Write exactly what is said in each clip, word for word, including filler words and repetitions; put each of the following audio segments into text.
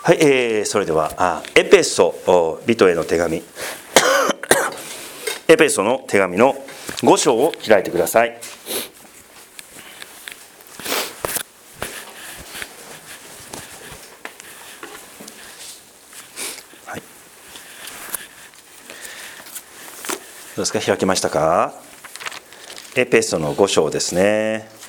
はい、えー、それではあエペソ人への手紙エペソの手紙のご章を開いてください。はい、どうですか、開けましたか。エペソのご章ですね。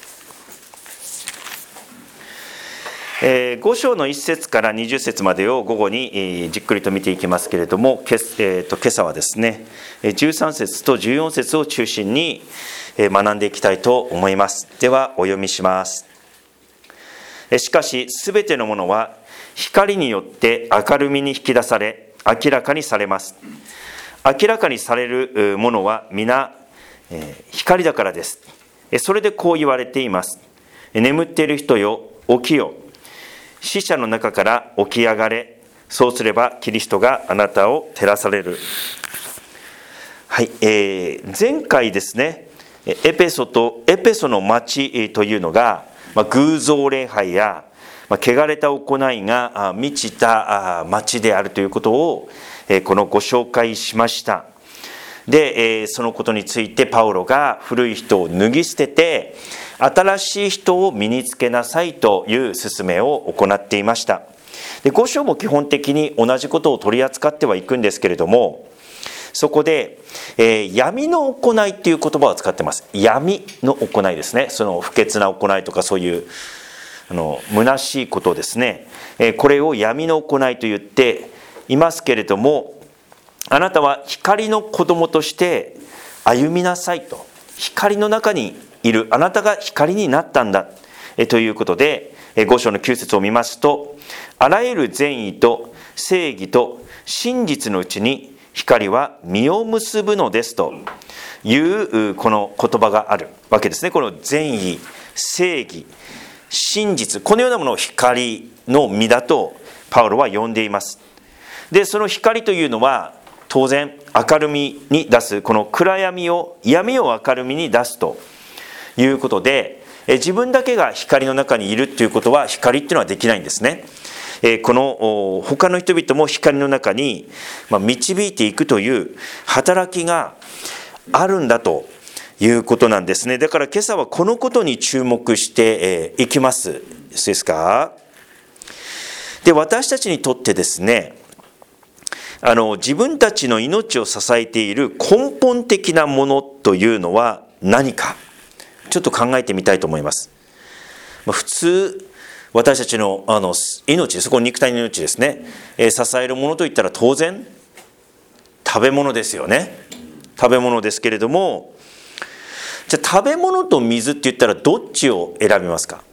えー、ご章のいっ節からにじゅっ節までを午後に、えー、じっくりと見ていきますけれども、け、えー、と今朝はですねじゅうさん節とじゅうよん節を中心に学んでいきたいと思います。ではお読みします。しかしすべてのものは光によって明るみに引き出され明らかにされます。明らかにされるものは皆光だからです。それでこう言われています。眠っている人よ、起きよ。死者の中から起き上がれ。そうすればキリストがあなたを照らされる。はい、えー、前回ですね、エペソとエペソの町というのが、まあ、偶像礼拝や、まあ、汚れた行いが満ちた町であるということを、えー、このご紹介しました。で、えー、そのことについてパウロが古い人を脱ぎ捨てて新しい人を身につけなさいという勧めを行っていました。で、ご章も基本的に同じことを取り扱ってはいくんですけれども、そこで、えー、闇の行いという言葉を使ってます。闇の行いですね。その不潔な行いとかそういうあの虚しいことですね、えー、これを闇の行いと言っていますけれども、あなたは光の子供として歩みなさいと。光の中にいるあなたが光になったんだということで、ご章のきゅう節を見ますと、あらゆる善意と正義と真実のうちに光は実を結ぶのですというこの言葉があるわけですね。この善意、正義、真実、このようなものを光の実だとパウロは呼んでいます。で、その光というのは当然明るみに出す、この暗闇を闇を明るみに出すということで、自分だけが光の中にいるということは光っていうのはできないんですね。この他の人々も光の中に導いていくという働きがあるんだということなんですね。だから今朝はこのことに注目していきます。ですか。で、私たちにとってですね、あの自分たちの命を支えている根本的なものというのは何か、ちょっと考えてみたいと思います。普通私たちのあの命、そこ肉体の命ですね、えー、支えるものといったら当然食べ物ですよね。食べ物ですけれども、じゃあ食べ物と水って言ったらどっちを選びますか。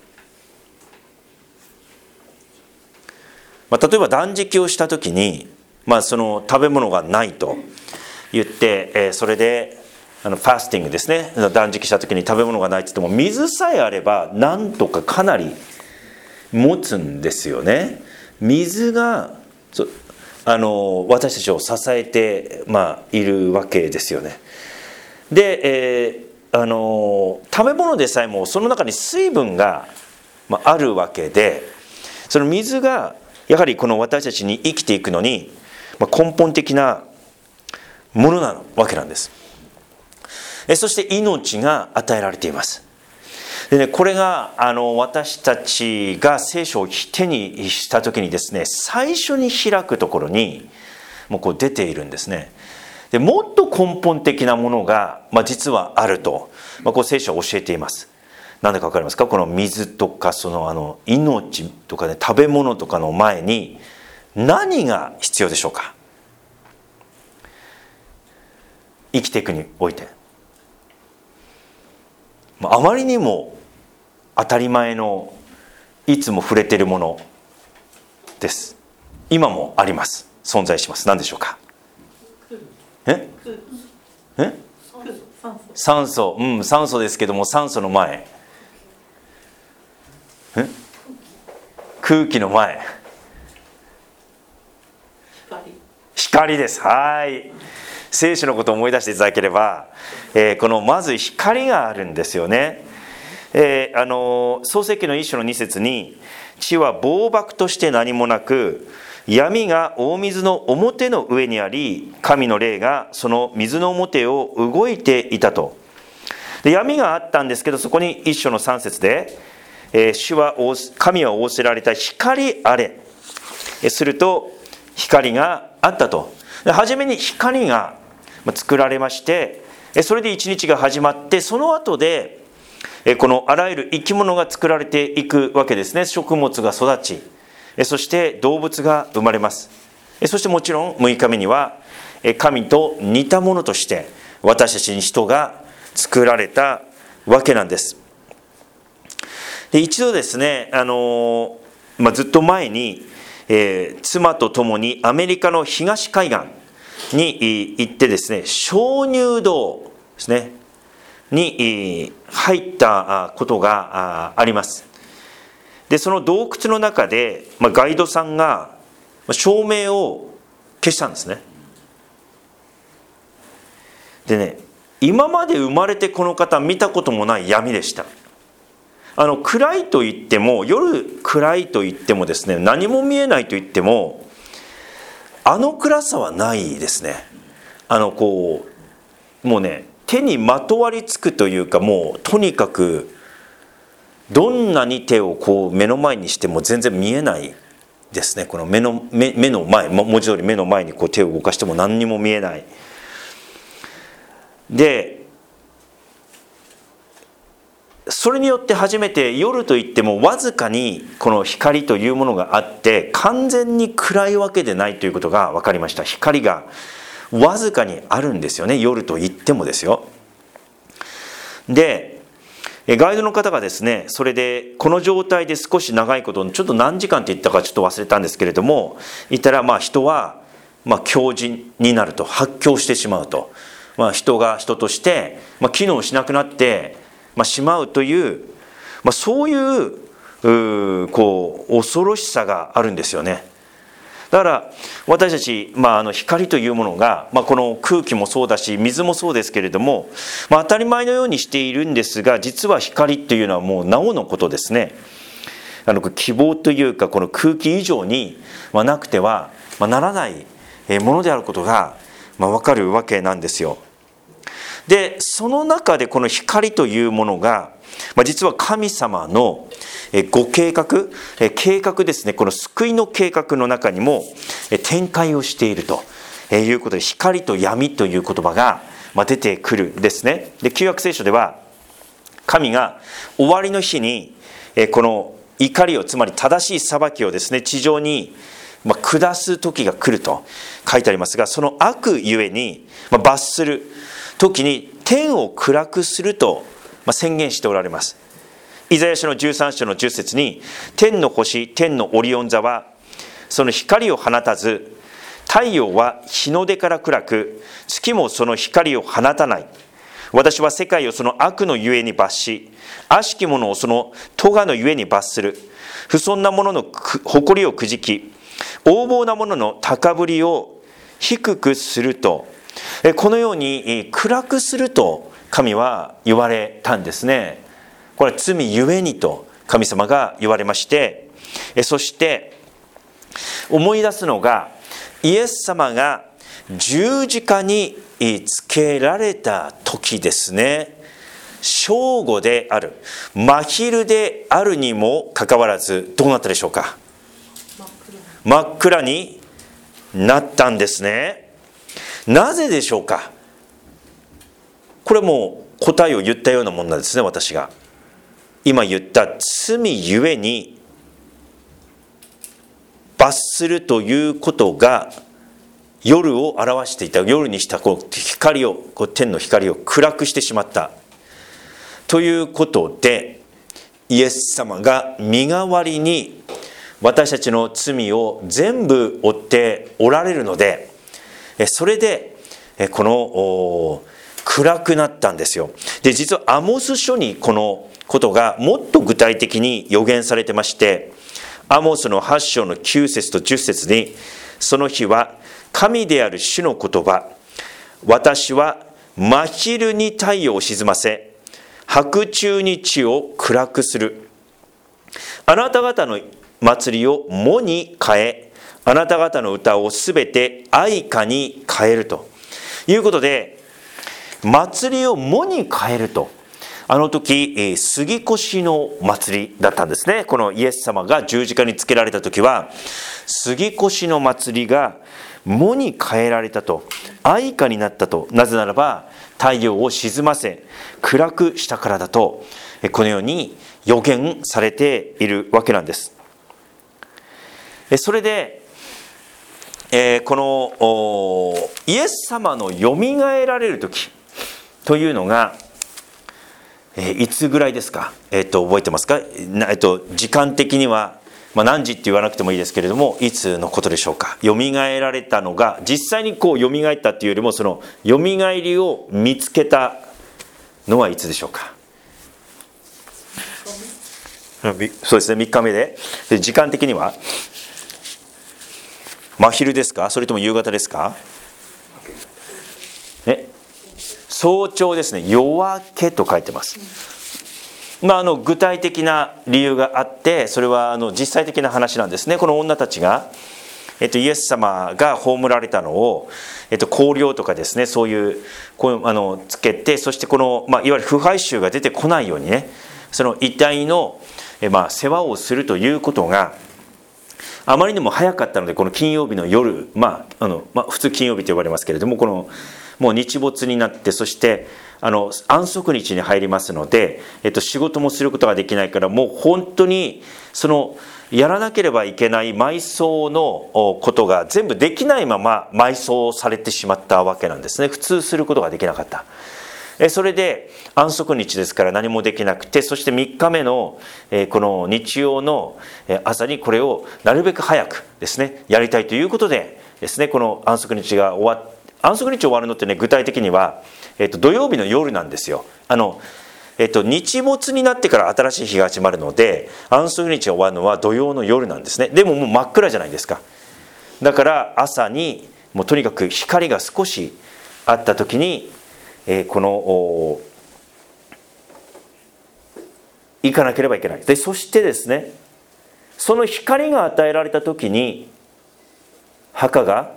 まあ、例えば断食をした時に、まあ、その食べ物がないと言って、えー、それであのファスティングですね、断食した時に食べ物がないって言っても水さえあればなんとかかなり持つんですよね。水があの私たちを支えて、まあ、いるわけですよね。で、えー、あの食べ物でさえもその中に水分が、まあ、あるわけで、その水がやはりこの私たちに生きていくのに、まあ、根本的なものなわけなんです。そして命が与えられています。でね、これがあの私たちが聖書を手にした時にですね、最初に開くところにもうこう出ているんですね。で、もっと根本的なものが、まあ、実はあると、まあ、こう聖書は教えています。何だか分かりますか。この水とかそのあの命とかね、食べ物とかの前に何が必要でしょうか。生きていくにおいてあまりにも当たり前のいつも触れているものです。今もあります。存在します。何でしょうか。ええ酸素、うん、酸素ですけども、酸素の前、え空気の前、光、光です。はい、聖書のことを思い出していただければ、えー、このまず光があるんですよね。えー、あの創世記の一章の二節に、 地は暴漠として何もなく、闇が大水の表の上にあり、神の霊がその水の表を動いていたと。で、闇があったんですけど、そこに一章のさん節で、えー、主は神は仰せられた、光あれ。すると光があったと。で、初めに光が作られまして、それで一日が始まって、その後でこのあらゆる生き物が作られていくわけですね。食物が育ち、そして動物が生まれます。そしてもちろんむいかめには神と似たものとして私たちに人が作られたわけなんです。で、一度ですね、あのまあ、ずっと前に、えー、妻と共にアメリカの東海岸に行ってですね、鍾乳洞ですねに入ったことがあります。で、その洞窟の中で、まあ、ガイドさんが照明を消したんですね。でね、今まで生まれてこの方見たこともない闇でした。あの暗いと言っても、夜暗いと言ってもですね、何も見えないと言ってもあの暗さはないですね。あのこうもうね、手にまとわりつくというか、もうとにかくどんなに手をこう目の前にしても全然見えないですね。この目の 目, 目の前、文字通り目の前にこう手を動かしても何にも見えない。で、それによって初めて夜といってもわずかにこの光というものがあって、完全に暗いわけでないということが分かりました。光がわずかにあるんですよね、夜といってもですよ。で、ガイドの方がですね、それでこの状態で少し長いこと、ちょっと何時間って言ったかちょっと忘れたんですけれども、言ったらまあ人はまあ狂人になると、発狂してしまうと、まあ、人が人としてまあ機能しなくなってまあしまうという、まあ、そういう、うこう恐ろしさがあるんですよね。だから私たち、まあ、あの光というものが、まあ、この空気もそうだし水もそうですけれども、まあ、当たり前のようにしているんですが、実は光というのはもうなおのことですね。あの希望というか、この空気以上になくてはならないものであることが分かるわけなんですよ。で、その中でこの光というものが、まあ、実は神様のご計画、計画ですね、この救いの計画の中にも展開をしているということで、光と闇という言葉が出てくるんですね。で、旧約聖書では神が終わりの日にこの怒りを、つまり正しい裁きをですね、地上に下す時が来ると書いてありますが、その悪ゆえに罰する時に天を暗くすると宣言しておられます。イザヤ書のじゅうさん章のじゅっ節に、天の星、天のオリオン座はその光を放たず、太陽は日の出から暗く、月もその光を放たない。私は世界をその悪のゆえに罰し、悪しき者をその咎のゆえに罰する。不遜な者の誇りをくじき、横暴な者の高ぶりを低くすると、このように暗くすると神は言われたんですね。これは罪ゆえにと神様が言われまして、そして思い出すのが、イエス様が十字架につけられた時ですね。正午である、真昼であるにもかかわらず、どうなったでしょうか。真っ暗になったんですね。なぜでしょうか。これもう答えを言ったようなものなんですね。私が今言った罪ゆえに罰するということが夜を表していた。夜にしたこう光を、こう天の光を暗くしてしまったということで、イエス様が身代わりに私たちの罪を全部負っておられるので、それでこの暗くなったんですよ。で、実はアモス書にこのことがもっと具体的に予言されてまして、アモスのはち章のきゅう節とじゅっ節に、その日は神である主の言葉、私は真昼に太陽を沈ませ、白昼に地を暗くする。あなた方の祭りを喪に変え、あなた方の歌をすべて哀歌に変えるということで、祭りを喪に変えると。あの時、えー、杉越の祭りだったんですね。このイエス様が十字架につけられた時は、杉越の祭りが喪に変えられたと、哀歌になったと。なぜならば太陽を沈ませ暗くしたからだと、このように予言されているわけなんです。それでこのイエス様のよみがえられる時というのがいつぐらいですか。えっと覚えてますか。えっと時間的には、まあ、何時って言わなくてもいいですけれども、いつのことでしょうか。よみがえられたのが、実際にこうよみがえったっていうよりも、そのよみがえりを見つけたのはいつでしょうか。そうですね、みっかめで。で時間的には真昼ですか、それとも夕方ですか。ね、早朝ですね。夜明けと書いてます。まあ、あの具体的な理由があって、それはあの実際的な話なんですね。この女たちが、えっと、イエス様が葬られたのを、えっと、香料とかですね、そういうこうあのつけて、そしてこの、まあ、いわゆる腐敗臭が出てこないようにね、その遺体の、え、まあ、世話をするということがあまりにも早かったので、この金曜日の夜、まああのまあ、普通金曜日と呼ばれますけれども、このもう日没になって、そしてあの安息日に入りますので、えっと、仕事もすることができないから、もう本当にそのやらなければいけない埋葬のことが全部できないまま埋葬されてしまったわけなんですね。普通することができなかった。それで安息日ですから何もできなくて、そしてみっかめのこの日曜の朝にこれをなるべく早くですねやりたいということでですね、この安息日が終わっ安息日終わるのってね、具体的には、えっと、土曜日の夜なんですよ。あの、えっと、日没になってから新しい日が始まるので、安息日が終わるのは土曜の夜なんですね。でももう真っ暗じゃないですか。だから朝にもうとにかく光が少しあった時に、えー、この行かなければいけない。でそしてですね、その光が与えられた時に墓が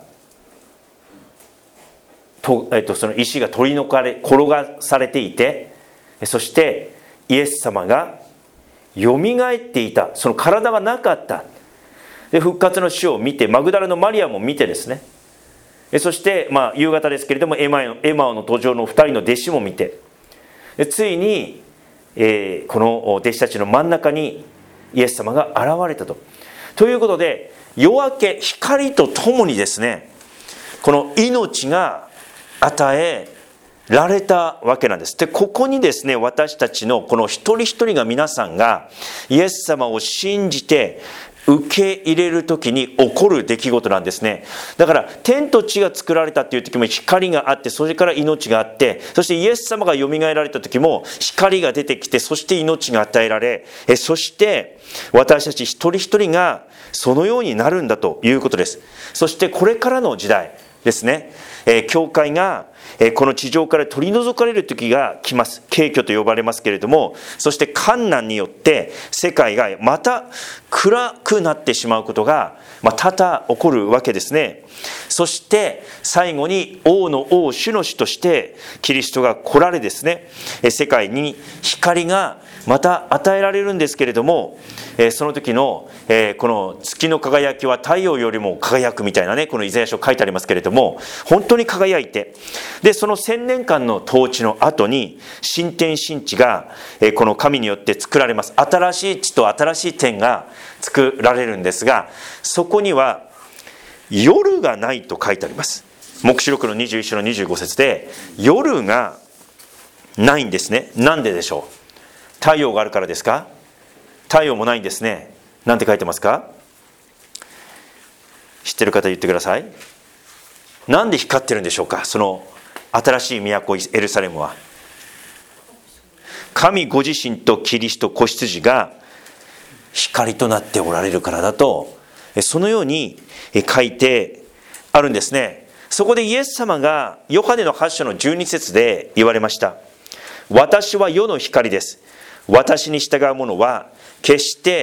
と、えっと、その石が取り除かれ転がされていて、そしてイエス様がよみがえっていた。その体がなかった。で復活の死を見て、マグダラのマリアも見てですね、そして、まあ、夕方ですけれどもエマエマオの途上のふたりの弟子も見て、ついに、えー、この弟子たちの真ん中にイエス様が現れたと。ということで、夜明け光とともにですね、この命が与えられたわけなんです。でここにですね、私たちのこの一人一人が、皆さんがイエス様を信じて受け入れる時に起こる出来事なんですね。だから天と地が作られたっていう時も光があって、それから命があって、そしてイエス様がよみがえられた時も光が出てきて、そして命が与えられ、えそして私たち一人一人がそのようになるんだということです。そしてこれからの時代ですね、えー、教会が、えー、この地上から取り除かれる時が来ます。景挙と呼ばれますけれども、そして患難によって世界がまた暗くなってしまうことが、まあ、多々起こるわけですね。そして最後に王の王、主の主としてキリストが来られですね、世界に光がまた与えられるんですけれども、その時のこの月の輝きは太陽よりも輝くみたいなね、このイザヤ書書いてありますけれども、本当に輝いて、でその千年間の統治の後に新天新地がこの神によって作られます。新しい地と新しい天が作られるんですが、そこには夜がないと書いてあります。黙示録のにじゅういち章のにじゅうご節で夜がないんですね。なんででしょう。太陽があるからですか。太陽もないんですね。なんて書いてますか。知ってる方言ってください。なんで光ってるんでしょうか。その新しい都エルサレムは、神ご自身とキリスト子羊が光となっておられるからだと、そのように書いてあるんですね。そこでイエス様がヨハネのはち章のじゅうに節で言われました。私は世の光です。私に従う者は決して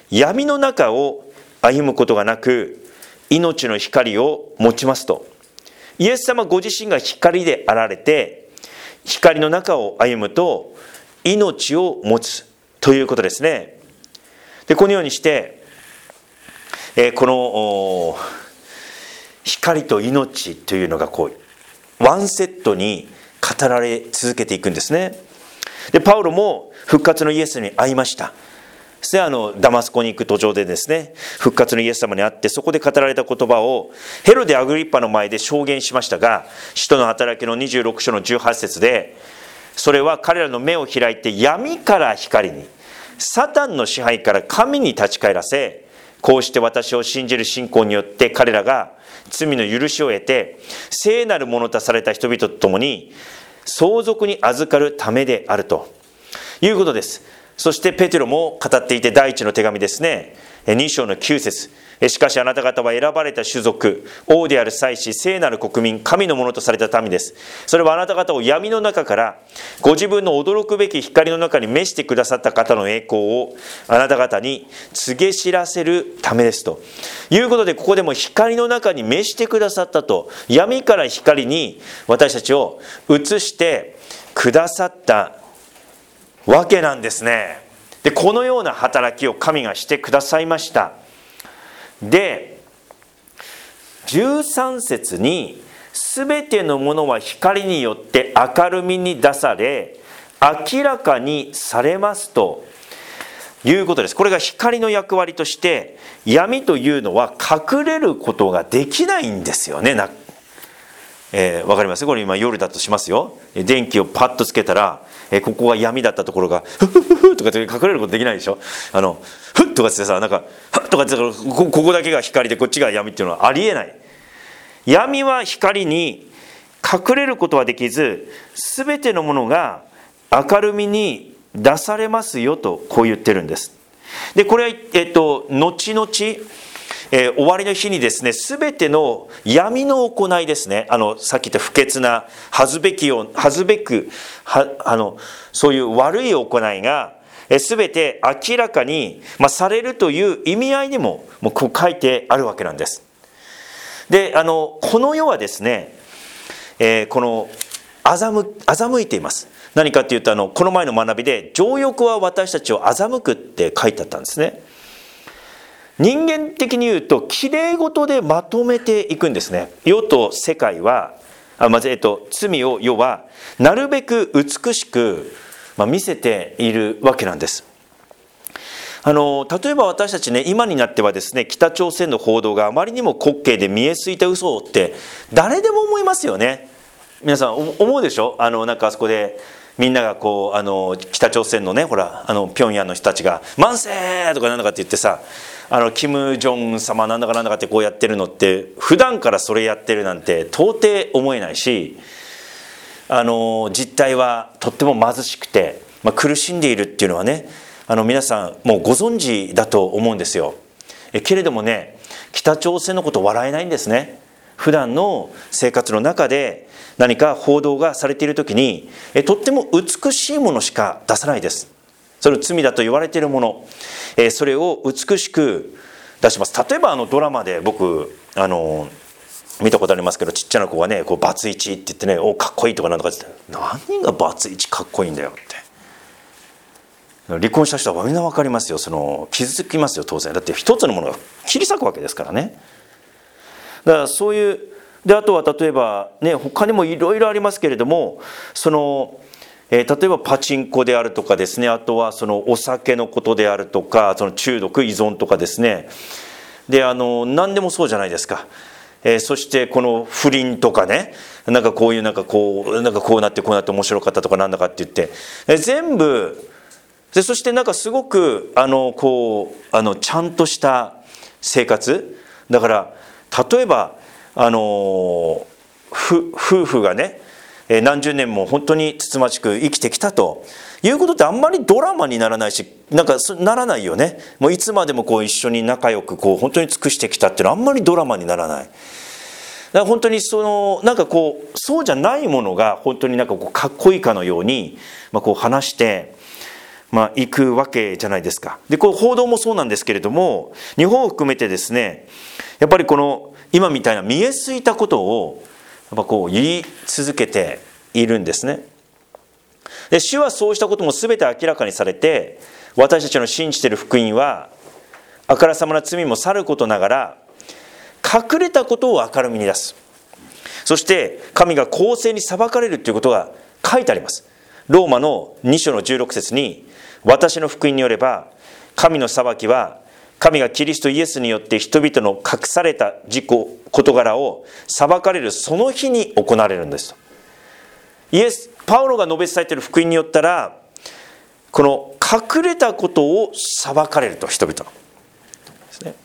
闇の中を歩むことがなく命の光を持ちますと。イエス様ご自身が光であられて、光の中を歩むと命を持つということですね。でこのようにして、えー、この光と命というのがこうワンセットに語られ続けていくんですね。でパウロも復活のイエスに会いました。そしてあのダマスコに行く途上でですね、復活のイエス様に会って、そこで語られた言葉をヘロデ・アグリッパの前で証言しましたが、使徒の働きのにじゅうろく章のじゅうはち節で、それは彼らの目を開いて闇から光に、サタンの支配から神に立ち返らせ、こうして私を信じる信仰によって彼らが罪の許しを得て聖なるものとされた人々と共に相続に預かるためであるということです。そしてペテロも語っていて、第一の手紙ですね、に章のきゅう節、しかしあなた方は選ばれた種族、王である祭司、聖なる国民、神のものとされた民です。それはあなた方を闇の中からご自分の驚くべき光の中に召してくださった方の栄光をあなた方に告げ知らせるためですということで、ここでも光の中に召してくださったと、闇から光に私たちを移してくださったわけなんですね。でこのような働きを神がしてくださいました。でじゅうさん節に、すべてのものは光によって明るみに出され明らかにされますということです。これが光の役割として、闇というのは隠れることができないんですよね。なえー、わかります？これ今夜だとしますよ。電気をパッとつけたら、えー、ここが闇だったところがフフフフとかって隠れることできないでしょ。あのフッとかってさ、なんかフッとかってこここだけが光でこっちが闇っていうのはありえない。闇は光に隠れることはできず、すべてのものが明るみに出されますよとこう言ってるんです。でこれはえっと後々えー、終わりの日にですね、すべての闇の行いですね、あのさっき言った不潔な恥ずべきを恥ずべくはあのそういう悪い行いがすべて明らかに、まあ、されるという意味合いにももうこう書いてあるわけなんです。であのこの世はですね、えー、この欺欺いています。何かっていうと、あのこの前の学びで情欲は私たちを欺くって書いてあったんですね。人間的に言うときれい事でまとめていくんですね。世と世界はあ、まず、えっと、罪を世はなるべく美しく、まあ、見せているわけなんです。あの例えば私たちね、今になってはですね、北朝鮮の報道があまりにも滑稽で見えすいた嘘って誰でも思いますよね。皆さん思うでしょ。あのなんかあそこでみんながこうあの北朝鮮のね、ほらあの平壌の人たちが万世とかなんだかって言ってさ、あのキム・ジョン様なんだかなんだかってこうやってるのって、普段からそれやってるなんて到底思えないし、あの実態はとっても貧しくて、まあ、苦しんでいるっていうのはね、あの皆さんもうご存知だと思うんですよ。えけれどもね、北朝鮮のこと笑えないんですね。普段の生活の中で何か報道がされているときに、えとっても美しいものしか出さないです。それを罪だと言われているもの、えそれを美しく出します。例えばあのドラマで僕あの見たことありますけど、ちっちゃな子がね、こうバツイチって言ってね、おかっこいいとかなんとかって言って、何がバツイチかっこいいんだよって。離婚した人はみんな分かりますよ。その傷つきますよ、当然。だって一つのものが切り裂くわけですからね。だからそういうで、あとは例えばね、他にもいろいろありますけれども、そのえー、例えばパチンコであるとかですね、あとはそのお酒のことであるとか、その中毒依存とかですね、であの何でもそうじゃないですか。えー、そしてこの不倫とかね、なんかこういうなんかこうなんかこうなってこうなって面白かったとかなんだかって言って、えー、全部で、そしてなんかすごくあのこうあのちゃんとした生活だから、例えばあの夫婦がね、何十年も本当につつましく生きてきたということってあんまりドラマにならないし、なんかならないよね。もういつまでもこう一緒に仲良くこう本当に尽くしてきたっていうのはあんまりドラマにならない。だから本当にそのなんかこうそうじゃないものが本当になんかこうかっこいいかのように、まあ、こう話して、 まあ、行くわけじゃないですか。で、こう報道もそうなんですけれども、日本を含めてですね、やっぱりこの今みたいな見えすいたことをやっぱこう言い続けているんですね。で、主はそうしたことも全て明らかにされて、私たちの信じている福音はあからさまな罪もさることながら隠れたことを明るみに出す。そして神が公正に裁かれるということが書いてあります。ローマのに章のじゅうろく節に、私の福音によれば神の裁きは神がキリストイエスによって人々の隠された自己事柄を裁かれるその日に行われるんですと。イエスパウロが述べ伝えている福音によったら、この隠れたことを裁かれると、人々のですね。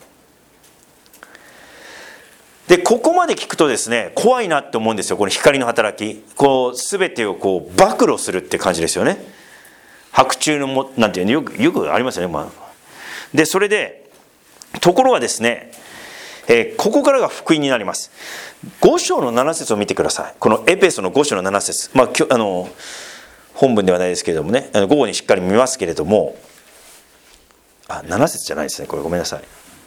で、ここまで聞くとですね、怖いなって思うんですよ。この光の働き、こう全てをこう暴露するって感じですよね。白昼のもなんていうのよくよくありますよね。まあ、でそれでところがですね、えー、ここからが福音になります。ご章のなな節を見てください。このエペソのご章のなな節、まあきょあの本文ではないですけれどもね、午後にしっかり見ますけれども、あ、なな節じゃないですね。これごめんなさい。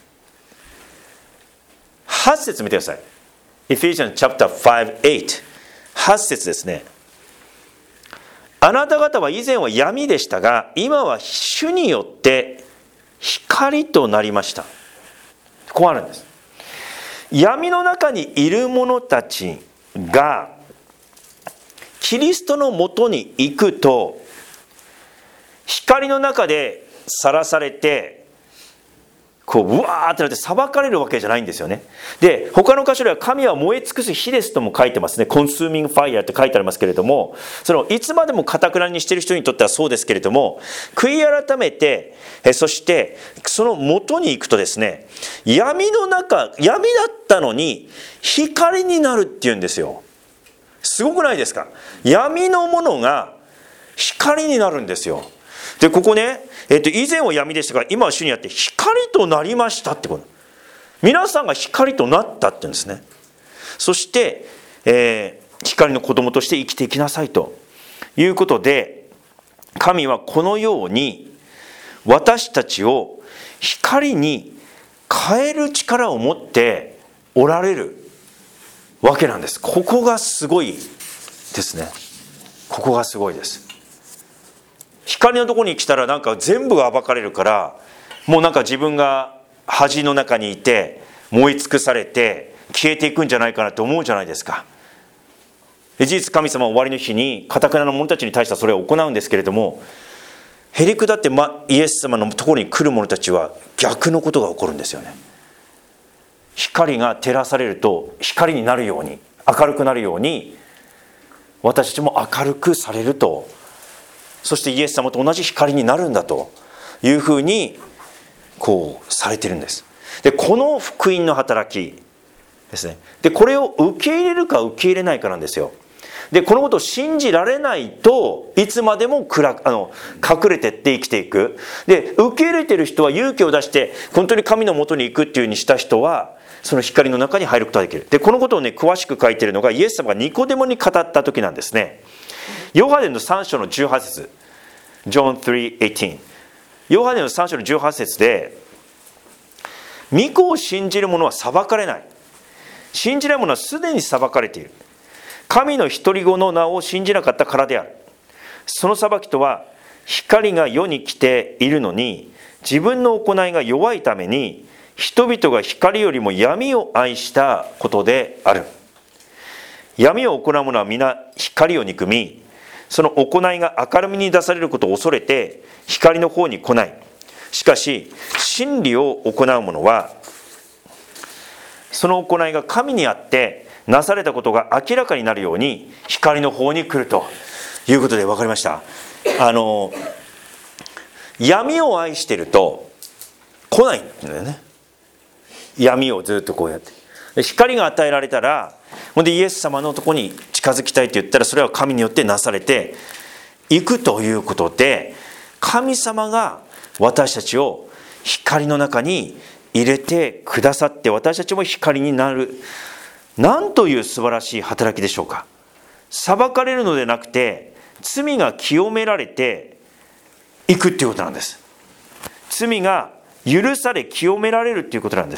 はち節見てください。Ephesians chapter five, eight。はち節ですね。あなた方は以前は闇でしたが、今は主によって光となりました。こうあるんです。闇の中にいる者たちがキリストのもとに行くと、光の中でさらされて、こううわーってなって裁かれるわけじゃないんですよね。で、他の箇所では神は燃え尽くす火ですとも書いてますね。コンスーミングファイヤーって書いてありますけれども、そのいつまでも堅くなにしている人にとってはそうですけれども、悔い改めて、えそしてその元に行くとですね、闇の中、闇だったのに光になるっていうんですよ。すごくないですか？闇のものが光になるんですよ。で、ここね、えっと、以前は闇でしたが、今は主にあって光となりましたってこと。皆さんが光となったって言うんですね。そして、えー、光の子供として生きていきなさいということで、神はこのように私たちを光に変える力を持っておられるわけなんです。ここがすごいですね。ここがすごいです。光のところに来たらなんか全部が暴かれるから、もうなんか自分が恥の中にいて燃え尽くされて消えていくんじゃないかなと思うじゃないですか。事実神様は終わりの日に堅くなの者たちに対してはそれを行うんですけれども、へりくだって、ま、イエス様のところに来る者たちは逆のことが起こるんですよね。光が照らされると光になるように、明るくなるように、私たちも明るくされると、そしてイエス様と同じ光になるんだというふうにこうされているんです。で、この福音の働きですね。で、これを受け入れるか受け入れないかなんですよ。で、このことを信じられないといつまでも暗あの隠れてって生きていく。で、受け入れている人は勇気を出して本当に神のもとに行くっていうふうにした人は、その光の中に入ることができる。で、このことをね、詳しく書いているのがイエス様がニコデモに語った時なんですね。ヨハネのさん章のじゅうはち節、ジョンさんじゅうはち、ヨハネのさん章のじゅうはち節で、御子を信じる者は裁かれない。信じない者はすでに裁かれている。神の独り子の名を信じなかったからである。その裁きとは、光が世に来ているのに、自分の行いが弱いために、人々が光よりも闇を愛したことである。闇を行う者は皆光を憎み、その行いが明るみに出されることを恐れて光の方に来ない。しかし真理を行う者はその行いが神にあってなされたことが明らかになるように光の方に来るということで、分かりました。あの闇を愛していると来ないんだよね。闇をずっとこうやって光が与えられたら、ほんでイエス様のところに近づきたいと言ったら、それは神によってなされていくということで、神様が私たちを光の中に入れてくださって、私たちも光になる。なんという素晴らしい働きでしょうか。裁かれるのでなくて、罪が清められていくっていうことなんです。罪が許され清められるっていうことなんです。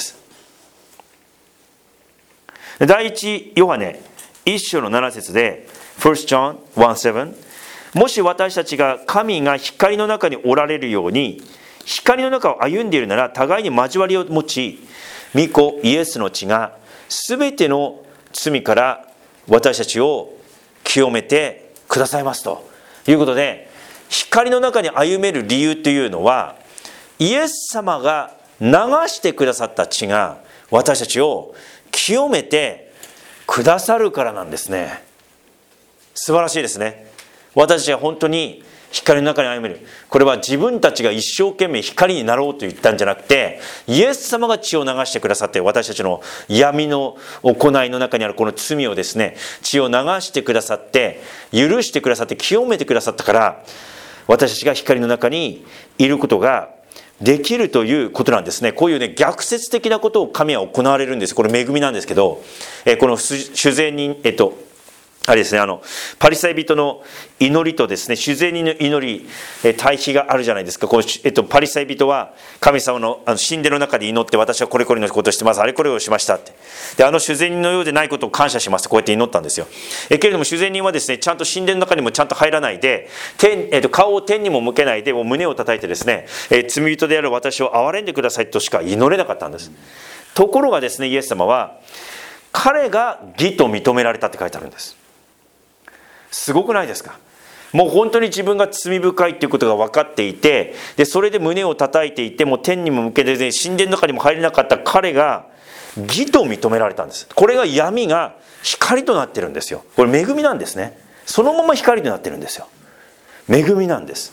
第一ヨハネ一章のなな節で ファースト ジョン いちなな、もし私たちが神が光の中におられるように光の中を歩んでいるなら、互いに交わりを持ち、御子イエスの血がすべての罪から私たちを清めてくださいますということで、光の中に歩める理由というのは、イエス様が流してくださった血が私たちを清めてくださるからなんですね。素晴らしいですね。私たちは本当に光の中に歩める。これは自分たちが一生懸命光になろうと言ったんじゃなくて、イエス様が血を流してくださって、私たちの闇の行いの中にあるこの罪をですね、血を流してくださって、許してくださって、清めてくださったから、私たちが光の中にいることができるということなんですね。こういうね、逆説的なことを神は行われるんです。これ恵みなんですけど、えこの主税人、えっとあれですね、あのパリサイ人の祈りとですね、主税人の祈り、え対比があるじゃないですか。こう、えっと、パリサイ人は神様の、あの神殿の中で祈って、私はこれこれのことをしてます、あれこれをしましたって。で、あの主税人のようでないことを感謝しますと、こうやって祈ったんですよ。えけれども主税人はですね、ちゃんと神殿の中にもちゃんと入らないで、天、えっと、顔を天にも向けないで、もう胸を叩いてですね、え罪人である私を憐れんでくださいとしか祈れなかったんです。ところがですね、イエス様は彼が義と認められたって書いてあるんです。すごくないですか。もう本当に自分が罪深いっていうことが分かっていて、でそれで胸を叩いていて、もう天にも向けて、ね、神殿の中にも入れなかった彼が義と認められたんです。これが闇が光となってるんですよ。これ恵みなんですね。そのまま光となってるんですよ。恵みなんです。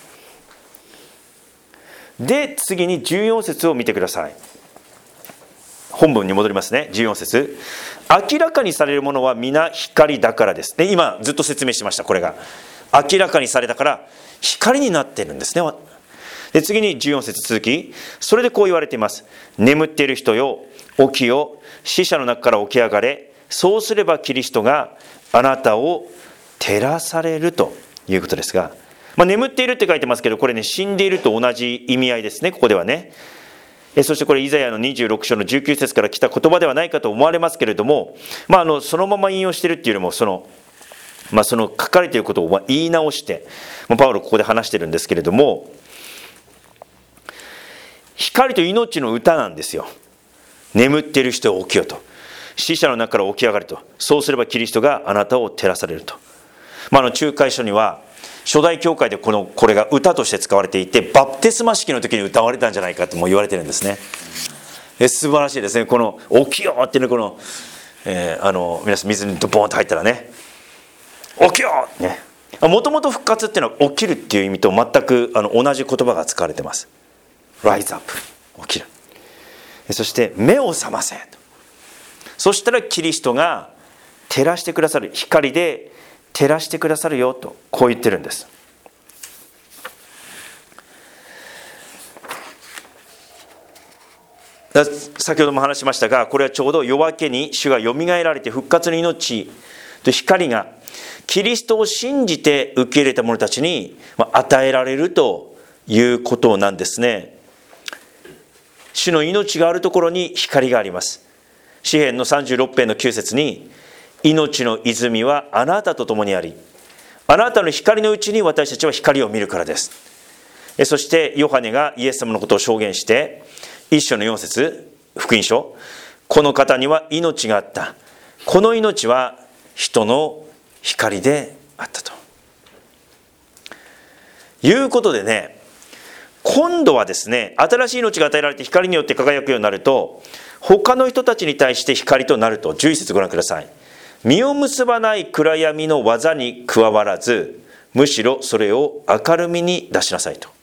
で次にじゅうよん節を見てください。本文に戻りますね。じゅうよん節、明らかにされるものは皆光だからです。で今ずっと説明しました。これが明らかにされたから光になっているんですね。で次にじゅうよん節続き、それでこう言われています。眠っている人よ、起きよ、死者の中から起き上がれ、そうすればキリストがあなたを照らされるということですが、まあ、眠っているって書いてますけど、これね、死んでいると同じ意味合いですね。ここではね。そしてこれイザヤのにじゅうろく章のじゅうきゅう節から来た言葉ではないかと思われますけれども、まあ、あのそのまま引用しているっていうよりも、その、まあ、その書かれていることを言い直してパウロここで話してるんですけれども、光と命の歌なんですよ。眠っている人を起きよと、死者の中から起き上がると、そうすればキリストがあなたを照らされると。まあ、あの仲介書には初代教会でこのこれが歌として使われていて、バプテスマ式の時に歌われたんじゃないかとも言われてるんですね。え素晴らしいですね。この起きよっていうのこの、えー、あの皆さん水にドボンと入ったらね、起きよね。もともと復活っていうのは起きるっていう意味と全くあの同じ言葉が使われてます。Rise up、 起きる。そして目を覚ませと。そしたらキリストが照らしてくださる、光で照らしてくださるよとこう言ってるんです。先ほども話しましたが、これはちょうど夜明けに主がよみがえられて復活の命と光がキリストを信じて受け入れた者たちに与えられるということなんですね。主の命があるところに光があります。詩編のさんじゅうろく編のきゅう節に、命の泉はあなたと共にあり、あなたの光のうちに私たちは光を見るからです。そしてヨハネがイエス様のことを証言して、一章のよん節、福音書、この方には命があった。この命は人の光であったということでね、今度はですね、新しい命が与えられて光によって輝くようになると、他の人たちに対して光となると。じゅういち節ご覧ください。実を結ばない暗闇の技に加わらず、むしろそれを明るみに出しなさいと。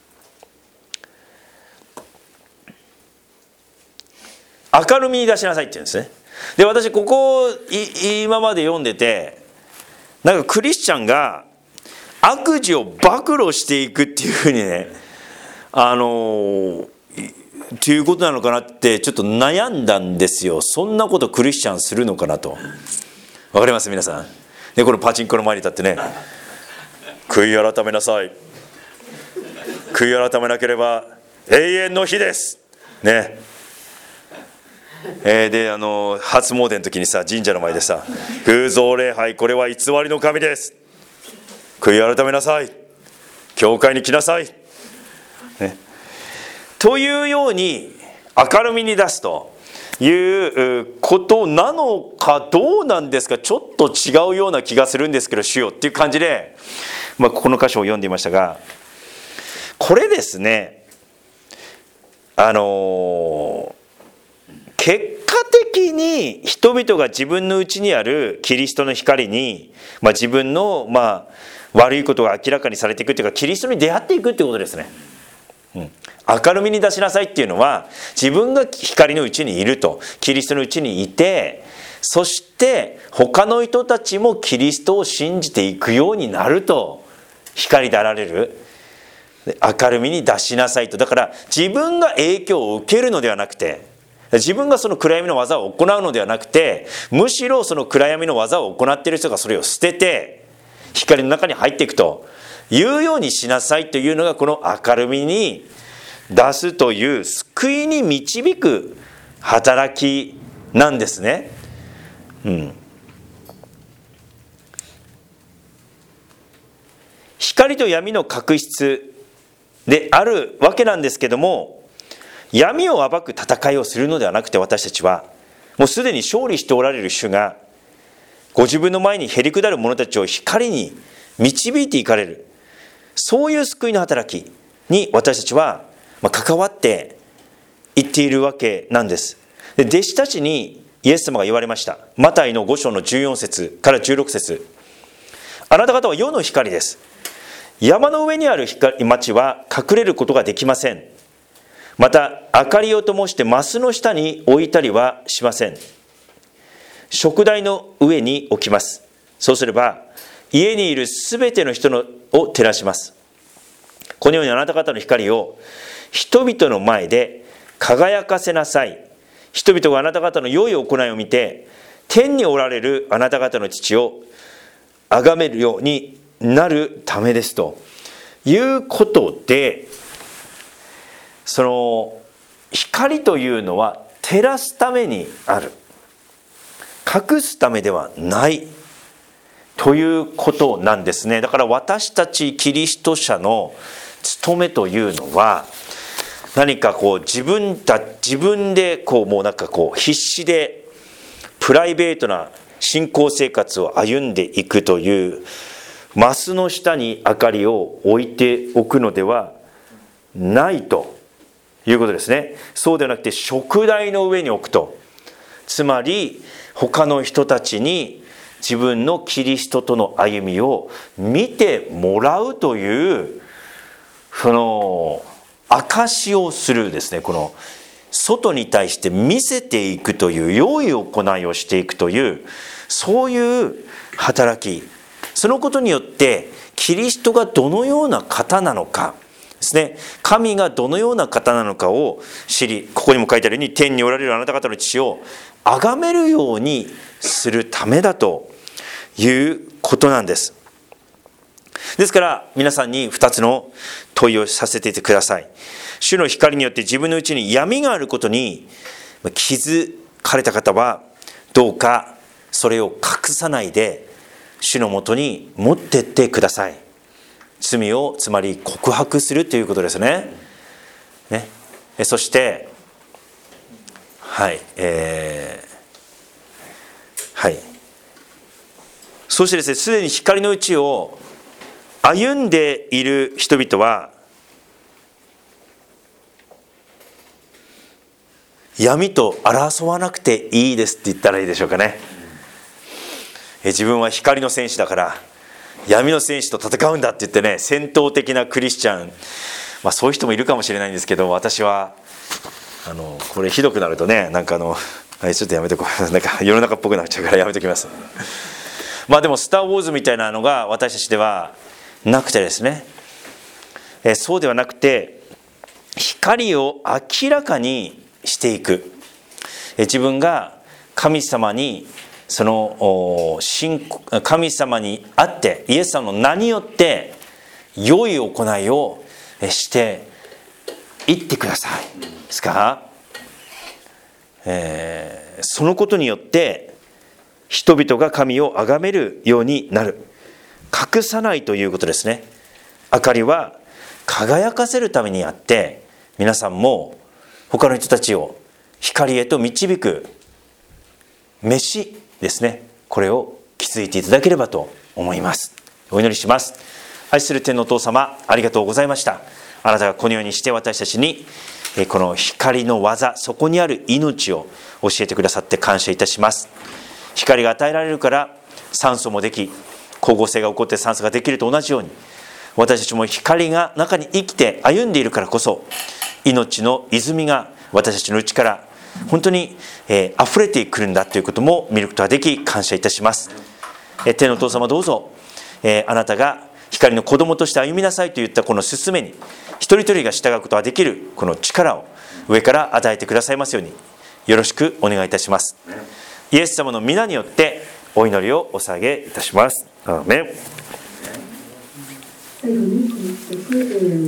明るみに出しなさいって言うんですね。で、私ここ今まで読んでて、なんかクリスチャンが悪事を暴露していくっていうふうにね、あのっていうことなのかなってちょっと悩んだんですよ。そんなことクリスチャンするのかなと。わかります皆さん。でこのパチンコの前に立ってね、悔い改めなさい、 悔い改めなければ永遠の火ですね。えー、であの初詣の時にさ、神社の前でさ、偶像礼拝これは偽りの神です、悔い改めなさい、教会に来なさい、ね、というように明るみに出すということなのかどうなんですか、ちょっと違うような気がするんですけど、主よっていう感じで、まあ、この箇所を読んでいましたが、これですね、あのー結果的に人々が自分の内にあるキリストの光に、まあ、自分のまあ悪いことが明らかにされていくというか、キリストに出会っていくということですね、うん、明るみに出しなさいっていうのは、自分が光のうちにいると、キリストのうちにいて、そして他の人たちもキリストを信じていくようになると、光であられる、明るみに出しなさいと。だから自分が影響を受けるのではなくて、自分がその暗闇の技を行うのではなくて、むしろその暗闇の技を行っている人がそれを捨てて光の中に入っていくというようにしなさいというのが、この明るみに出すという救いに導く働きなんですね、うん、光と闇の確執であるわけなんですけども、闇を暴く戦いをするのではなくて、私たちはもうすでに勝利しておられる主がご自分の前にへり下る者たちを光に導いていかれる、そういう救いの働きに私たちは関わっていっているわけなんです。で、弟子たちにイエス様が言われました。マタイのご章のじゅうよん節からじゅうろく節、あなた方は世の光です。山の上にある町は隠れることができません。また明かりを灯してマスの下に置いたりはしません。燭台の上に置きます。そうすれば家にいるすべての人のを照らします。このようにあなた方の光を人々の前で輝かせなさい。人々があなた方の良い行いを見て、天におられるあなた方の父を崇めるようになるためですということで、その光というのは照らすためにある、隠すためではないということなんですね。だから私たちキリスト者の務めというのは、何かこう自分た自分でこうもうなんかこう必死でプライベートな信仰生活を歩んでいくという、マスの下に明かりを置いておくのではないということですね。そうではなくて燭台の上に置くと、つまり他の人たちに自分のキリストとの歩みを見てもらうという、その証しをするですね、この外に対して見せていくという、良い行いをしていくという、そういう働き、そのことによってキリストがどのような方なのかですね、神がどのような方なのかを知り、ここにも書いてあるように、天におられるあなた方の父を崇めるようにするためだということなんです。ですから皆さんにふたつの問いをさせていてください。主の光によって自分のうちに闇があることに気づかれた方は、どうかそれを隠さないで主のもとに持ってってください。罪をつまり告白するということですね。ね、そしてはい、えー、はい、そしてですね、すでに光のうちを歩んでいる人々は、闇と争わなくていいですって言ったらいいでしょうかね。自分は光の戦士だから闇の戦士と戦うんだって言ってね、戦闘的なクリスチャン、まあそういう人もいるかもしれないんですけど、私はあのこれひどくなるとね、なんかあのはいちょっとやめとこう、なんか世の中っぽくなっちゃうからやめときます。まあでもスター・ウォーズみたいなのが私たちではなくてですね、えそうではなくて光を明らかにしていく、え自分が神様にその神様にあって、イエス様の名によって良い行いをしていってくださいですか、えー、そのことによって人々が神を崇めるようになる。隠さないということですね。明かりは輝かせるためにあって、皆さんも他の人たちを光へと導く飯ですね、これを築いていただければと思います。お祈りします。愛する天のお父様、ありがとうございました。あなたがこのようにして私たちにこの光の技、そこにある命を教えてくださって感謝いたします。光が与えられるから酸素もでき、光合成が起こって酸素ができると同じように、私たちも光が中に生きて歩んでいるからこそ、命の泉が私たちの内から本当に、えー、溢れてくるんだということも見ることができ、感謝いたします。えー、天のお父様、どうぞ、えー、あなたが光の子供として歩みなさいといったこの勧めに一人一人が従うことができるこの力を上から与えてくださいますように、よろしくお願いいたします。イエス様の皆によってお祈りをお捧げいたします。アーメン。